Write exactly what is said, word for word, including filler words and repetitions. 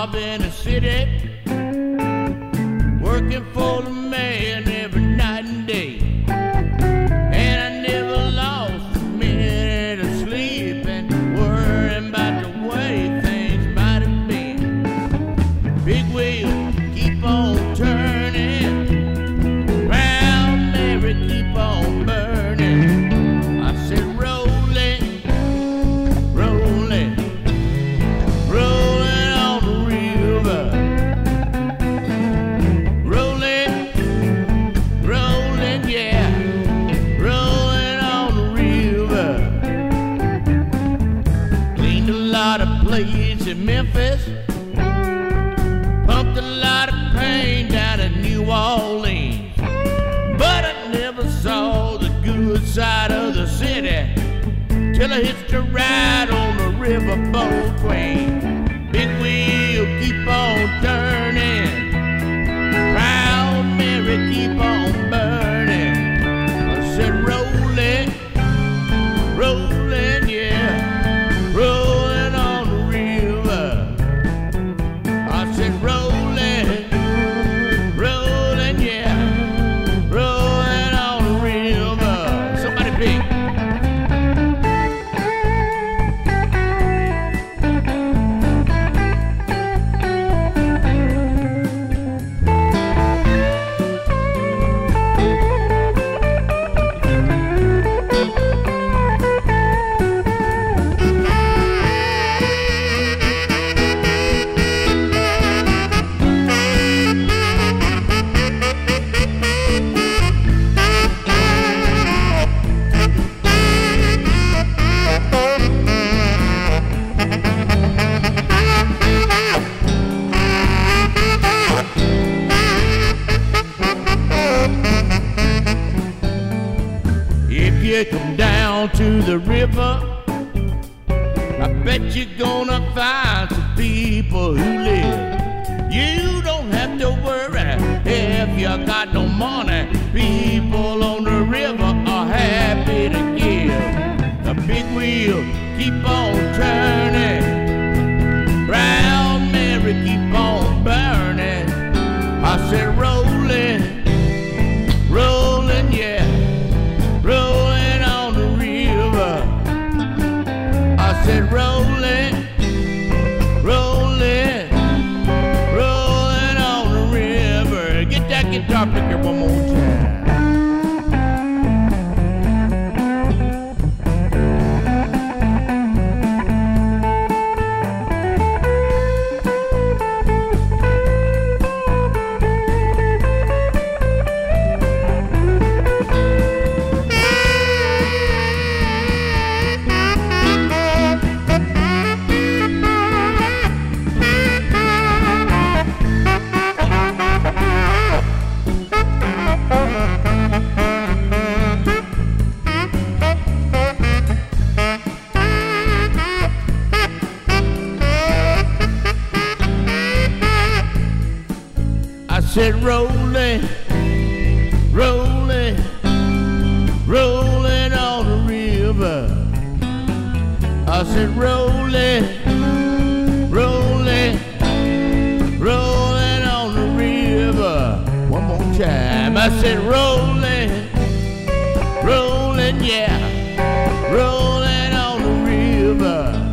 job in the city, working for the man every night and day. And I never lost a minute of sleep and worrying about the way things might have been. Big wheel, keep on turning, round Mary, keep on burning. I said rolling, rolling, rolling on the river. Rolling, rolling, yeah, rolling on the river. Cleaned a lot of plates in Memphis, pumped a lot of pain down in New Orleans. But I never saw the good side of the city till I hitched a ride on the riverboat train. Big wheel, keep on turning, proud Mary, keep on burning. I said rolling, rolling, yeah, rolling on the river. I said rolling, rolling, yeah, rolling on the river. Somebody pick. If you come down to the river, I bet you're gonna find some people who live. You don't have to worry if you got no money. People on the river are happy to give. The big wheel keep on turning, round Mary keep on burning. I said rolling, rolling, yeah, rolling on the river. I said rolling, rolling, rolling on the river. Get that guitar picker one more time. I said rolling, rolling, rolling on the river. I said rolling, rolling, rolling on the river. One more time. I said rolling, rolling, yeah, rolling on the river.